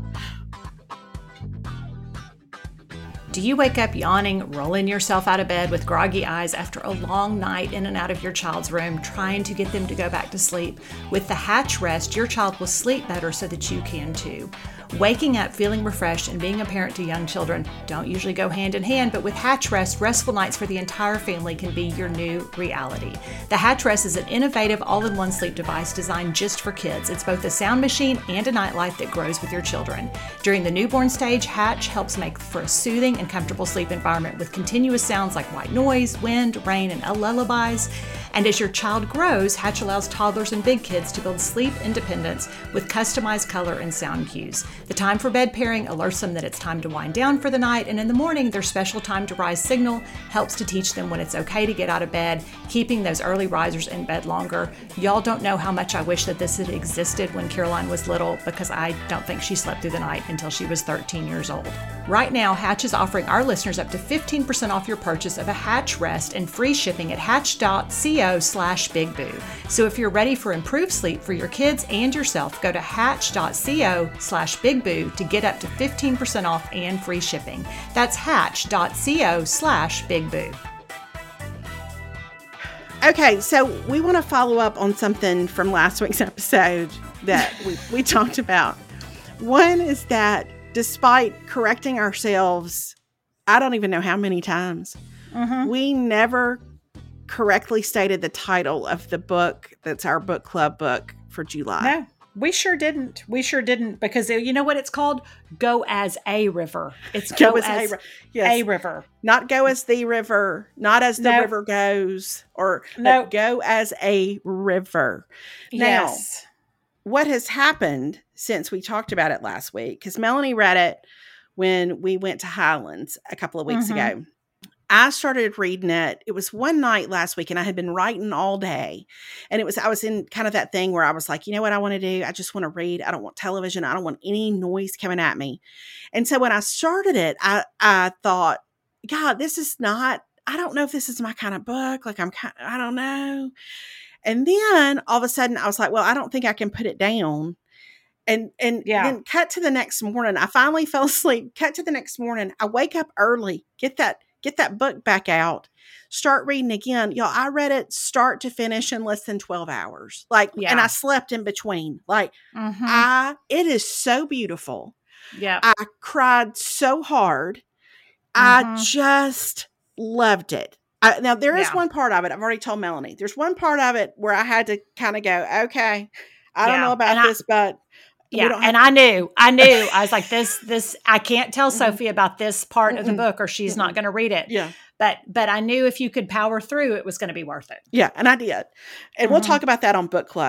Do you wake up yawning, rolling yourself out of bed with groggy eyes after a long night in and out of your child's room, trying to get them to go back to sleep? With the Hatch Rest, your child will sleep better so that you can too. Waking up feeling refreshed and being a parent to young children don't usually go hand in hand, but with Hatch Rest, restful nights for the entire family can be your new reality. The Hatch Rest is an innovative all-in-one sleep device designed just for kids. It's both a sound machine and a nightlight that grows with your children. During the newborn stage, Hatch helps make for a soothing and comfortable sleep environment with continuous sounds like white noise, wind, rain, and lullabies. And as your child grows, Hatch allows toddlers and big kids to build sleep independence with customized color and sound cues. The time for bed pairing alerts them that it's time to wind down for the night, and in the morning, their special time to rise signal helps to teach them when it's okay to get out of bed, keeping those early risers in bed longer. Y'all don't know how much I wish that this had existed when Caroline was little, because I don't think she slept through the night until she was thirteen years old. Right now, Hatch is offering our listeners up to fifteen percent off your purchase of a Hatch Rest and free shipping at hatch.co slash Big Boo. So if you're ready for improved sleep for your kids and yourself, go to hatch.co slash Big Boo to get up to fifteen percent off and free shipping. That's hatch.co slash Big Boo. Okay, so we want to follow up on something from last week's episode that we, we talked about. One is that despite correcting ourselves, I don't even know how many times, Mm-hmm. we never correctly stated the title of the book that's our book club book for July. No, we sure didn't. We sure didn't, because you know what it's called? Go as a river. It's Go, go, as, as, a, ri- yes. a river. Not go as the river, not as the No. river goes, or No. but go as a river. Now, Yes. what has happened since we talked about it last week, because Melanie read it when we went to Highlands a couple of weeks Mhm. ago. I started reading it. It was one night last week, and I had been writing all day. And it was, I was in kind of that thing where I was like, you know what I want to do? I just want to read. I don't want television. I don't want any noise coming at me. And so when I started it, I, I thought, God, this is not, I don't know if this is my kind of book. Like I'm kind I don't know. And then all of a sudden I was like, well, I don't think I can put it down. And, and Yeah. then cut to the next morning. I finally fell asleep. Cut to the next morning. I wake up early, get that, get that book back out, start reading again. Y'all, I read it start to finish in less than twelve hours. Like, Yeah. and I slept in between. Like, Mhm. I, it is so beautiful. Yeah. I cried so hard. I Mhm. just loved it. I, now, there is Yeah. one part of it. I've already told Melanie. There's one part of it where I had to kind of go, okay, I don't Yeah. know about And I- this, but we Yeah, don't have and I knew, I knew, I was like, this, this, I can't tell Mhm. Sophie about this part of the Mm-mm. book, or she's not going to read it. yeah. But, but I knew if you could power through, it was going to be worth it. Yeah, and I did. And we'll Mhm. talk about that on book club.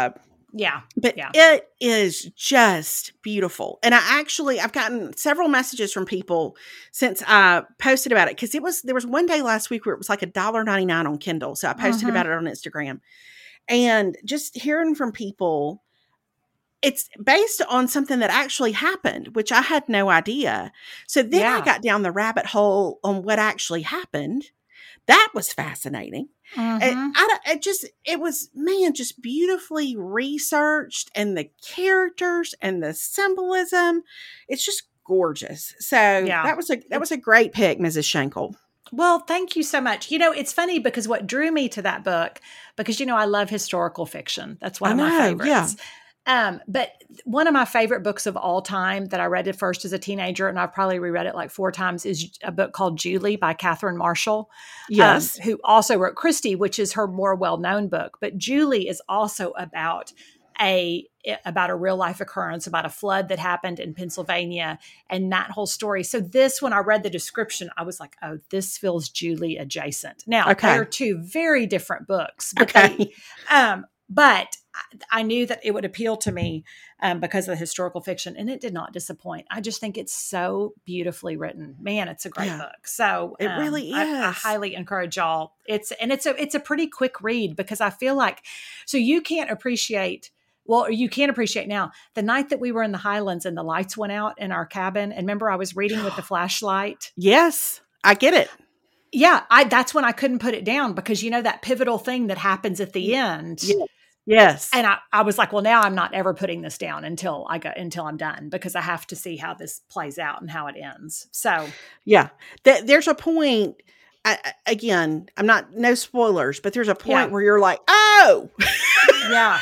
Yeah. But yeah. it is just beautiful. And I actually, I've gotten several messages from people since I posted about it. Cause it was, there was one day last week where it was like a dollar ninety-nine on Kindle. So I posted Mhm. about it on Instagram, and just hearing from people, it's based on something that actually happened, which I had no idea. So then I Yeah. got down the rabbit hole on what actually happened. That was fascinating. And Mhm. I, don't- it just, it was, man, just beautifully researched, and the characters and the symbolism. It's just gorgeous. So Yeah. that was a, that It's- was a great pick, Missus Schenkel. Well, thank you so much. You know, it's funny because what drew me to that book, because, you know, I love historical fiction. That's one I of my know, favorites. Um, but one of my favorite books of all time that I read it first as a teenager, and I've probably reread it like four times, is a book called Julie by Catherine Marshall. Yes. Um, who also wrote Christie, which is her more well-known book. But Julie is also about a about a real life occurrence, about a flood that happened in Pennsylvania, and that whole story. So this, when I read the description, I was like, oh, this feels Julie adjacent. Now, Okay. they are two very different books. But Okay. They, um, but I knew that it would appeal to me um, because of the historical fiction, and it did not disappoint. I just think it's so beautifully written. Man, it's a great Yeah. book. So It um, really I, I is. highly encourage y'all. It's and it's a it's a pretty quick read, because I feel like so you can't appreciate. Well, you can appreciate now. The night that we were in the Highlands and the lights went out in our cabin, and remember I was reading with the flashlight. Yes, I get it. Yeah, I that's when I couldn't put it down, because you know that pivotal thing that happens at the end. Yes. Yes. And I, I was like, well, now I'm not ever putting this down until I go until I'm done, because I have to see how this plays out and how it ends. So yeah, Th- there's a point. I, I- again, I'm not no spoilers, but there's a point Yeah. where you're like, oh, yeah,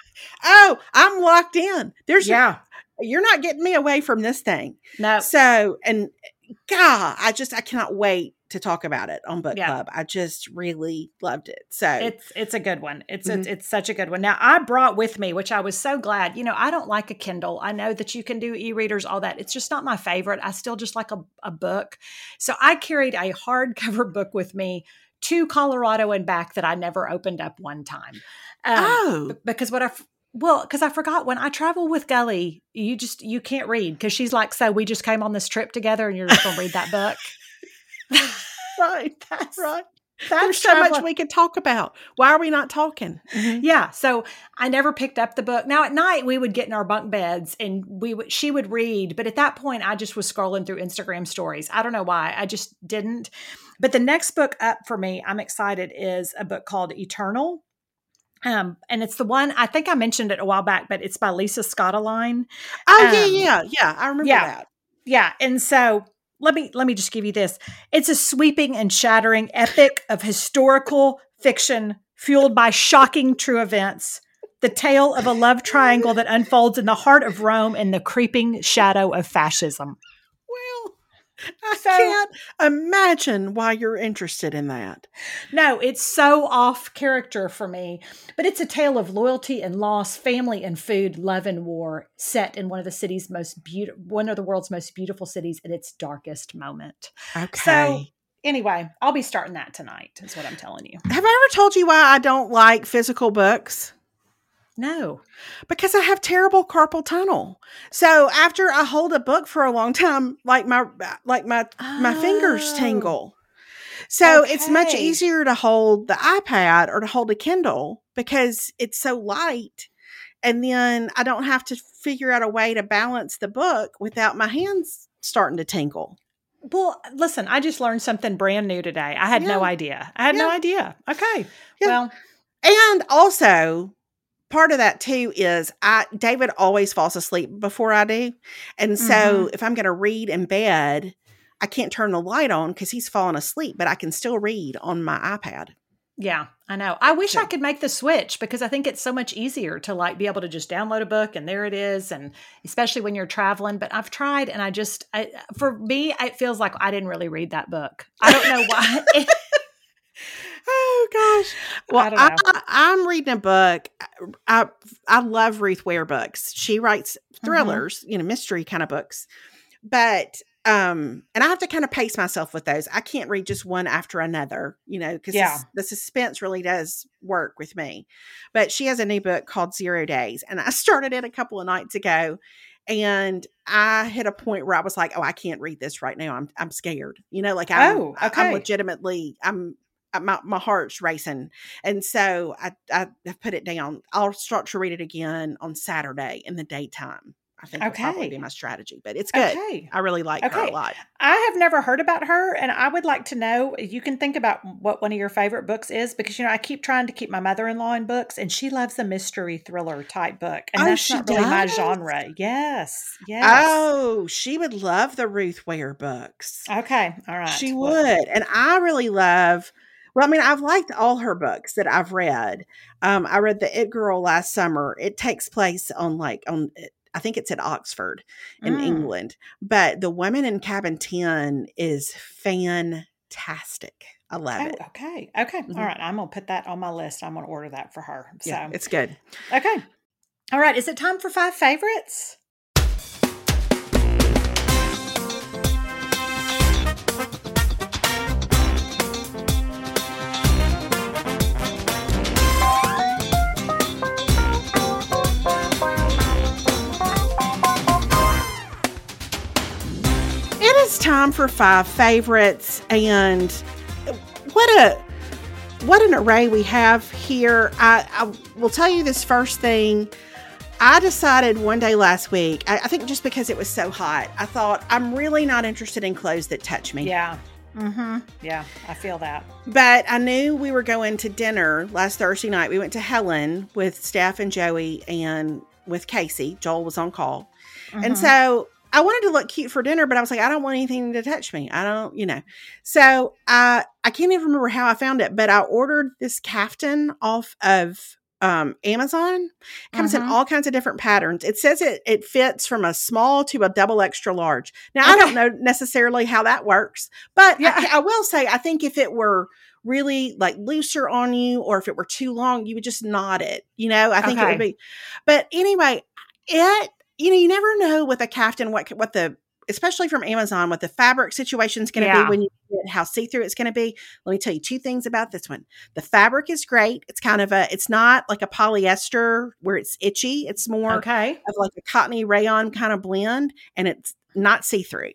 oh, I'm locked in. There's yeah, you're not getting me away from this thing. no, So, and God, I just I cannot wait to talk about it on Book Yeah. Club. I just really loved it. So it's it's a good one. It's Mhm. it's it's such a good one. Now I brought with me, which I was so glad. You know, I don't like a Kindle. I know that you can do e-readers, all that. It's just not my favorite. I still just like a, a book. So I carried a hardcover book with me to Colorado and back that I never opened up one time. Um, oh, b- because what I f- well, because I forgot, when I travel with Gully, you just you can't read, because she's like, so we just came on this trip together, and you're just gonna read that book. right, That's right. that's There's so much travel- we could talk about. Why are we not talking? Mhm. Yeah, so I never picked up the book. Now at night we would get in our bunk beds and we would she would read, but at that point I just was scrolling through Instagram stories. I don't know why. I just didn't. But the next book up for me, I'm excited, is a book called Eternal. Um, and it's the one, I think I mentioned it a while back, but it's by Lisa Scottoline. Oh Um, yeah, yeah, yeah. I remember yeah. that. Yeah, and so let me let me just give you this. It's a sweeping and shattering epic of historical fiction fueled by shocking true events. The tale of a love triangle that unfolds in the heart of Rome in the creeping shadow of fascism. Well, I So- can't imagine why you're interested in that. No, it's so off character for me, but it's a tale of loyalty and loss, family and food, love and war, set in one of the city's most beautiful, one of the world's most beautiful cities at its darkest moment. Okay. So anyway, I'll be starting that tonight, is what I'm telling you. Have I ever told you why I don't like physical books? No. Because I have terrible carpal tunnel. So after I hold a book for a long time, like my like my my fingers Oh. tingle. So it's much Okay. easier to hold the iPad or to hold a Kindle because it's so light. And then I don't have to figure out a way to balance the book without my hands starting to tingle. Well, listen, I just learned something brand new today. I had no Yeah. idea. I had no Yeah. idea. Okay. Yeah. Well, And also, part of that too is I David always falls asleep before I do. And so Mhm. if I'm going to read in bed, I can't turn the light on because he's falling asleep, but I can still read on my iPad. yeah, I know. I wish So- I could make the switch, because I think it's so much easier to like be able to just download a book and there it is. And especially when you're traveling, but I've tried and I just, I, for me, it feels like I didn't really read that book. I don't know why. Oh gosh. Well, I don't I know. I'm reading a book. I I love Ruth Ware books. She writes Mm-hmm. thrillers, you know, mystery kind of books. But um, and I have to kind of pace myself with those. I can't read just one after another, you know, because Yeah. the suspense really does work with me. But she has a new book called Zero Days, and I started it a couple of nights ago. And I hit a point where I was like, "Oh, I can't read this right now. I'm I'm scared." You know, like I'm Oh, I- I'm okay. legitimately I'm uh, my my heart's racing, and so I I have put it down. I'll start to read it again on Saturday in the daytime. I think will probably Okay. be my strategy, but it's good. Okay. I really like her a Okay. lot. I have never heard about her, and I would like to know. You can think about what one of your favorite books is, because you know I keep trying to keep my mother-in-law in books, and she loves a mystery thriller type book, and Oh, that's she not really my does? genre. Yes, yes. Oh, she would love the Ruth Ware books. Okay, all right. She Well, would. And I really love, well, I mean, I've liked all her books that I've read. Um, I read The It Girl last summer. It takes place on like on I think it's at Oxford in mm, England. But The Women in Cabin ten is fantastic. I love oh, it. okay, okay. All Mhm. right, I'm gonna put that on my list. I'm gonna order that for her. So, Yeah, it's good. okay, all right. Is it time for five favorites? It is time for five favorites, and what a what an array we have here. I, I will tell you this first thing. I decided one day last week, I, I think just because it was so hot, I thought I'm really not interested in clothes that touch me. Yeah. Mm-hmm. Yeah, I feel that. But I knew we were going to dinner last Thursday night. We went to Helen with Steph and Joey and with Casey. Joel was on call. Mm-hmm. And so I wanted to look cute for dinner, but I was like, I don't want anything to touch me. I don't, you know. So I, I can't even remember how I found it, but I ordered this caftan off of um, Amazon. It comes Mhm. in all kinds of different patterns. It says it it fits from a small to a double extra large. Now, I Okay. don't know necessarily how that works, but Yeah. I, I will say, I think if it were really like looser on you, or if it were too long, you would just knot it. You know, I think it would Okay. be. But anyway, it, you know, you never know with a caftan what what the, especially from Amazon, what the fabric situation is going to Yeah. be when you get how see-through it's going to be. Let me tell you two things about this one. The fabric is great. It's kind of a, it's not like a polyester where it's itchy. It's more Okay. of like a cottony rayon kind of blend, and it's not see-through.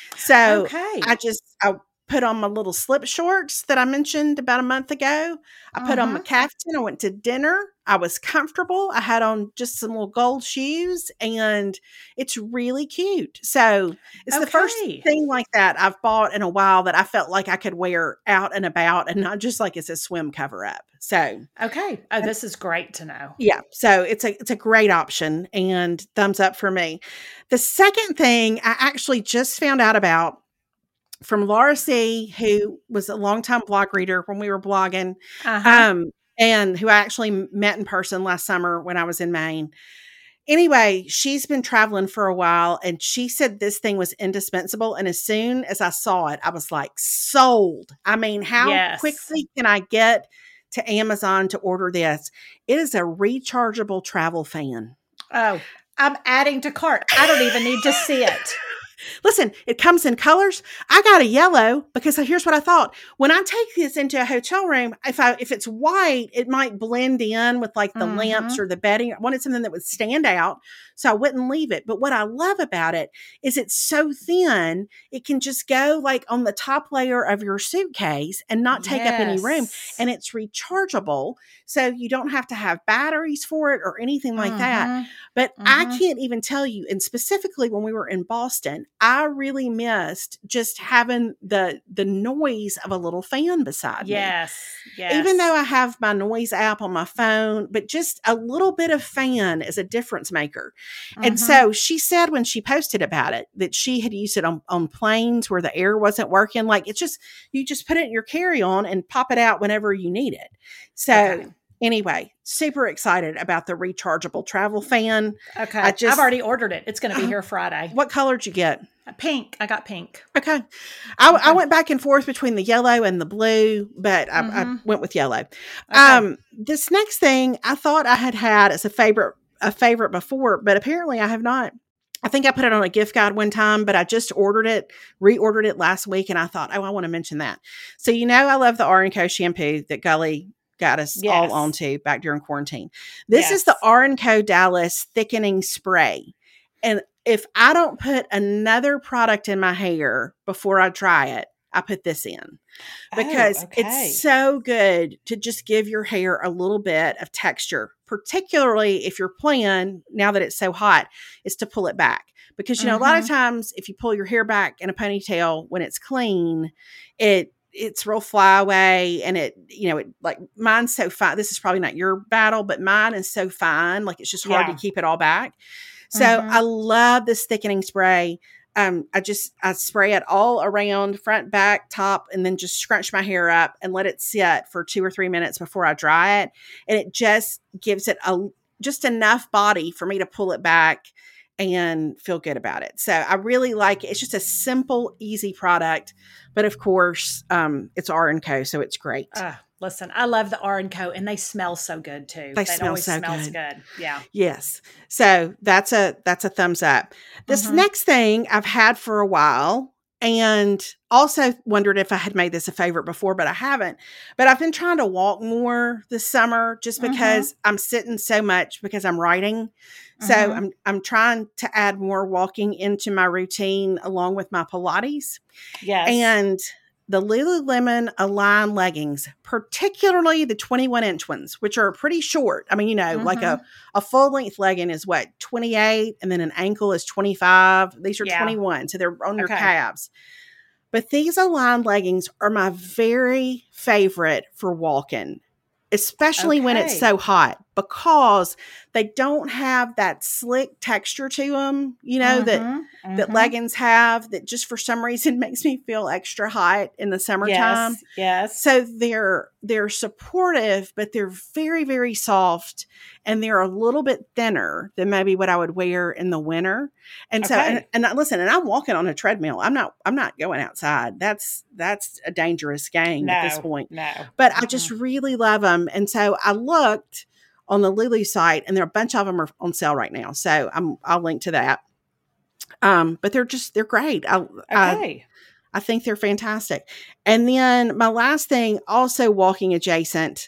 So Okay. I just, I put on my little slip shorts that I mentioned about a month ago. I put on my Mhm. caftan. I went to dinner. I was comfortable. I had on just some little gold shoes, and it's really cute. So it's the first Okay. thing like that I've bought in a while that I felt like I could wear out and about, and not just like it's a swim cover up. So Okay. Oh, this is great to know. yeah, so it's a it's a great option, and thumbs up for me. The second thing I actually just found out about from Laura C., who was a longtime blog reader when we were blogging, Uh-huh. um, and who I actually met in person last summer when I was in Maine. Anyway, she's been traveling for a while, and she said this thing was indispensable. And as soon as I saw it, I was like, sold. I mean, how Yes. quickly can I get to Amazon to order this? It is a rechargeable travel fan. Oh, I'm adding to cart. I don't even need to see it. Listen, it comes in colors. I got a yellow because here's what I thought. When I take this into a hotel room, if I if it's white, it might blend in with like the Mhm. lamps or the bedding. I wanted something that would stand out so I wouldn't leave it. But what I love about it is it's so thin, it can just go like on the top layer of your suitcase and not take up any room. Yes. And it's rechargeable, so you don't have to have batteries for it or anything like that. Mhm. But I Mhm. can't even tell you, and specifically when we were in Boston, I really missed just having the the noise of a little fan beside me. Yes. Yes. Even though I have my noise app on my phone, but just a little bit of fan is a difference maker. And Mhm. so she said when she posted about it that she had used it on, on planes where the air wasn't working. Like it's just, you just put it in your carry-on and pop it out whenever you need it. So Okay. anyway, super excited about the rechargeable travel fan. Okay. I just- I've already ordered it. It's going to be here Friday. What color did you get? Pink. I got pink. Okay. I, I Okay. went back and forth between the yellow and the blue, but I, I Mhm. went with yellow. Okay. Um, this next thing I thought I had had as a favorite, a favorite before, but apparently I have not. I think I put it on a gift guide one time, but I just ordered it, reordered it last week. And I thought, oh, I want to mention that. So, you know, I love the R and Co shampoo that Gully got us Yes. all onto back during quarantine. This Yes. is the R and Co Dallas thickening spray. And if I don't put another product in my hair before I dry it, I put this in because Oh, okay. it's so good to just give your hair a little bit of texture, particularly if your plan, now that it's so hot, is to pull it back. Because, you know, Mhm. a lot of times if you pull your hair back in a ponytail when it's clean, it it's real flyaway and it, you know, it like mine's so fine. This is probably not your battle, but mine is so fine. Like it's just hard Yeah. to keep it all back. So Mhm. I love this thickening spray. Um, I just, I spray it all around, front, back, top, and then just scrunch my hair up and let it sit for two or three minutes before I dry it. And it just gives it a, just enough body for me to pull it back and feel good about it. So I really like it. It's just a simple, easy product, but of course, um, it's R and Co, so it's great. Uh, listen, I love the R and Co, and they smell so good too. They It smell always so smells good. good. Yeah. Yes. So that's a that's a thumbs up. This Mhm. next thing I've had for a while and also wondered if I had made this a favorite before, but I haven't. But I've been trying to walk more this summer just Mhm. because I'm sitting so much because I'm writing. So Mhm. I'm I'm trying to add more walking into my routine along with my Pilates. Yes. And the Lululemon Align leggings, particularly the twenty-one inch ones, which are pretty short. I mean, you know, like a, a full length legging is what, twenty-eight, and then an ankle is twenty-five. These are Yeah. twenty-one. So they're on your Okay. calves. But these Align leggings are my very favorite for walking, especially when it's Okay. so hot, because they don't have that slick texture to them, you know, that Mhm. that Mhm. leggings have that just for some reason makes me feel extra hot in the summertime. Yes. Yes. So they're they're supportive, but they're very, very soft, and they're a little bit thinner than maybe what I would wear in the winter. And so, Okay. and, and I- listen, and I'm walking on a treadmill. I'm not I'm not going outside. That's that's a dangerous game at this No. point. No. But I Mm-mm. just really love them. And so I looked on the Lulu site, and there are a bunch of them are on sale right now. So I'm I'll link to that. Um, but they're just they're great. I, I Okay. I think they're fantastic. And then my last thing, also walking adjacent.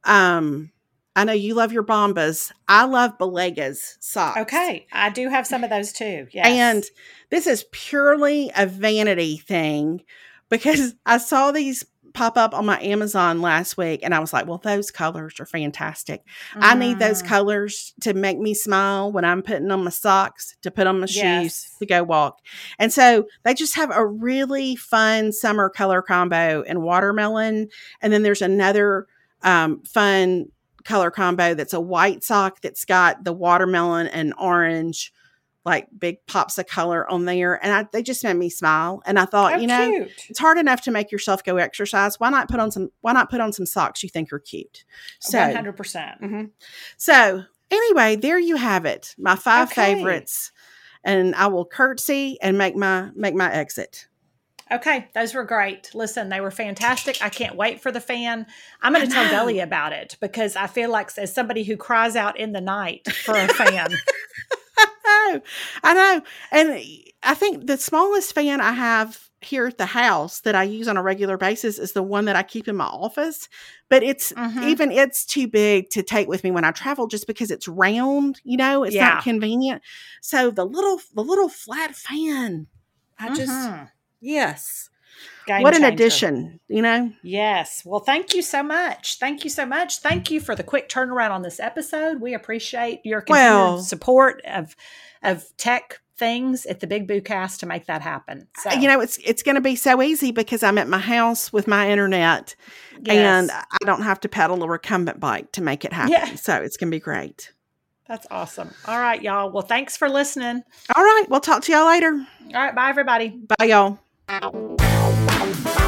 Um, I know you love your Bombas. I love Balega's socks. Okay. I do have some of those too. Yes. And this is purely a vanity thing because I saw these pop up on my Amazon last week and I was like, well, those colors are fantastic. I need those Mm. colors to make me smile when I'm putting on my socks, to put on my shoes, Yes. to go walk. And so they just have a really fun summer color combo in watermelon. And then there's another um, fun color combo that's a white sock that's got the watermelon and orange, like big pops of color on there. And I, they just made me smile. And I thought, Oh, you know, cute. it's hard enough to make yourself go exercise. Why not put on some, why not put on some socks you think are cute? So, one hundred percent. mhm. So anyway, there you have it. My five Okay. favorites. And I will curtsy and make my, make my exit. Okay, those were great. Listen, they were fantastic. I can't wait for the fan. I'm going I to tell know. Gully about it because I feel like, as somebody who cries out in the night for a fan. I know. I know. And I think the smallest fan I have here at the house that I use on a regular basis is the one that I keep in my office. But it's Mhm. even it's too big to take with me when I travel just because it's round, you know, it's Yeah. not convenient. So the little the little flat fan, I just Mhm. yes. Game What an changer. addition, you know? Yes. Well, thank you so much. Thank you so much. Thank you for the quick turnaround on this episode. We appreciate your continued Well- support of of tech things at the Big Boo Cast to make that happen. So, You know, it's it's going to be so easy because I'm at my house with my internet and yes. I don't have to pedal a recumbent bike to make it happen. Yeah. So it's going to be great. That's awesome. All right, y'all. Well, thanks for listening. All right. We'll talk to y'all later. All right. Bye, everybody. Bye, y'all.